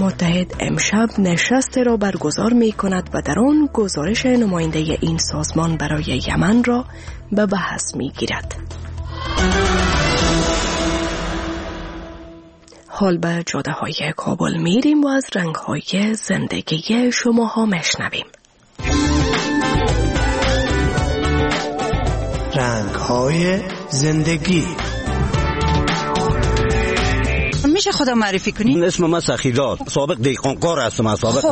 متحد امشب نشست را برگزار می کند و در آن گزارش نماینده این سازمان برای یمن را به بحث می گیرد. حال به جاده های کابل میریم و از رنگ های زندگی شماها میشنویم. رنگ های زندگی. میشه خودم معرفی کنی؟ اسم من سخیداد، سابق دیقانکار هستم.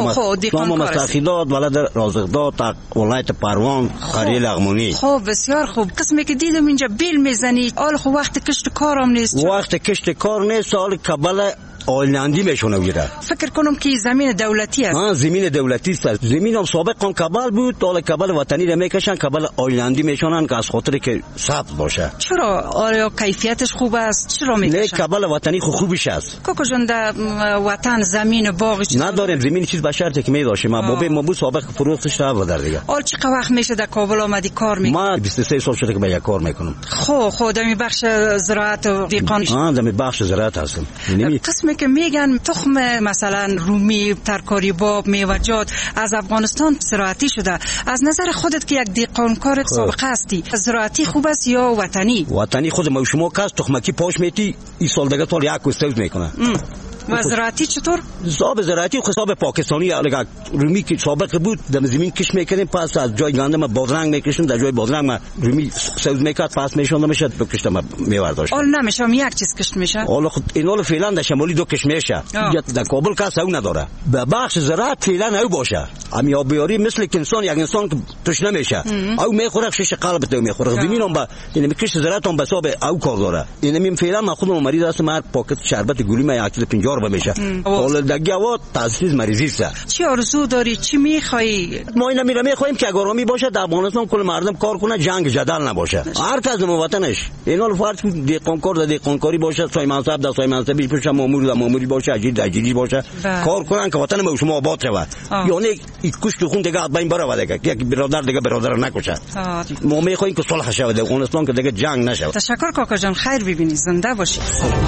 نام سخیداد، ولد رازقداد، ولایت پروان، قریه لغمونی. خب بسیار خوب. قسمی که دیدم اینجا بیل میزنی، حال خب وقت کشت کارم نیست. وقت کشت کار نیست، حال کبل آیلندی میشونه گیره. فکر کنم که زمین دولتی است. زمین دولتی است. زمین هم سابق کبل بود، حالا کبل وطنی را میکشن، کبل آیلندی میشونن که از خاطر که سبز باشه. چرا؟ آیا کیفیتش خوب است؟ چرا میکشن؟ نه، کبل وطنی خوبش است. کوکو جان در وطن زمین باغ نداریم، زمین چیز به شرطی که میداشیم. ما بود سابق فروختش تا در دیگه. حال چقدر وقت میشه در کابل آمدی کار میکنی؟ ما 23 سال شده که به یک کار میکنم. خب در بخش زراعت و دیقان. در بخش زراعت هستم. قسمی که میگن تخم مثلا رومی، ترکاری باب، میوه‌جات از افغانستان زراعتی شده. از نظر خودت که یک دیقانکار سابقه هستی، زراعتی خوب است یا وطنی؟ وطنی. خود ما شما کس تخمکی پاش میتی این سال دیگه تا یک کوستوز میکنه. و زراعتی چطور؟ حساب زراعتی حساب پاکستانی. اگر رومی که سابق بود در زمین کش میکنیم، پس از جای گنده ما بادرنگ میکشیم، در جای بادرنگ ما رومی سوز میکرد، پس میشوند میشد بکشتم میورداشت. حال نمیشم یک چیز کشت میشه. حالا این فعلا در شمالی دو کش میشه. در کابل کس او نداره. به بخش زراعت فعلا او باشه. امی آبیاری مثل انسان، یک انسان که توش نمیشه. او میخوره شش قلب تو میخوره. زمین هم با این میکش زراعت هم به حساب او کار داره. این فعلا ما خودم مریض هستم، ما پاکت شربت گلی ما 150 بمیشه. حالا دیگه وا تاسیس مریضی است. چی آرزو داری؟ چی میخوای؟ ما اینا میخوایم که آرامی باشه در افغانستان، کل مردم کار کنه، جنگ جدل نباشه. هر کس وطنش. اینا فرض دیقانکار در دیقانکاری باشه، سای منصب در سای منصبی باشه، مامور در ماموری باشه، اجیر در اجیری باشه. کار کنن که وطن ما شما آباد شود. یعنی این کشت خون دیگه از بین بره دیگه. یک برادر دیگه برادر نکشه. ما میخوایم که صلح شه در افغانستان، که دیگه جنگ نشه. تشکر کاکا جان، خیر ببینی، زنده باشی.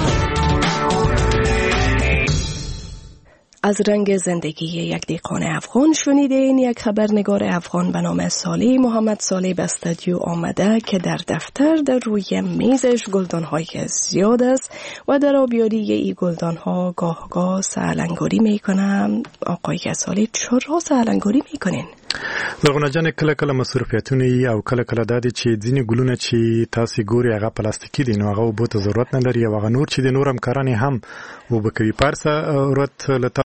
از رنگ زندگی یک دیقان افغان شنیدین. یک خبرنگار افغان به نام صالح محمد صالح به استودیو آمده که در دفتر در روی میزش گلدان‌های زیاد است و در آبیاری این گلدان‌ها گاه سالنگاری میکنم. آقای صالح چرا سالنگاری میکنین؟ زرغونه جان، کله مصرفیتونه او کله دادی چې ځینې ګلونه چې تاسو ګوري هغه پلاستیکي دي، نو هغه اوبو ته ضرورت نه لري، او هغه نور چې د نورم کارانې هم وبکوي. پارسه ضرورت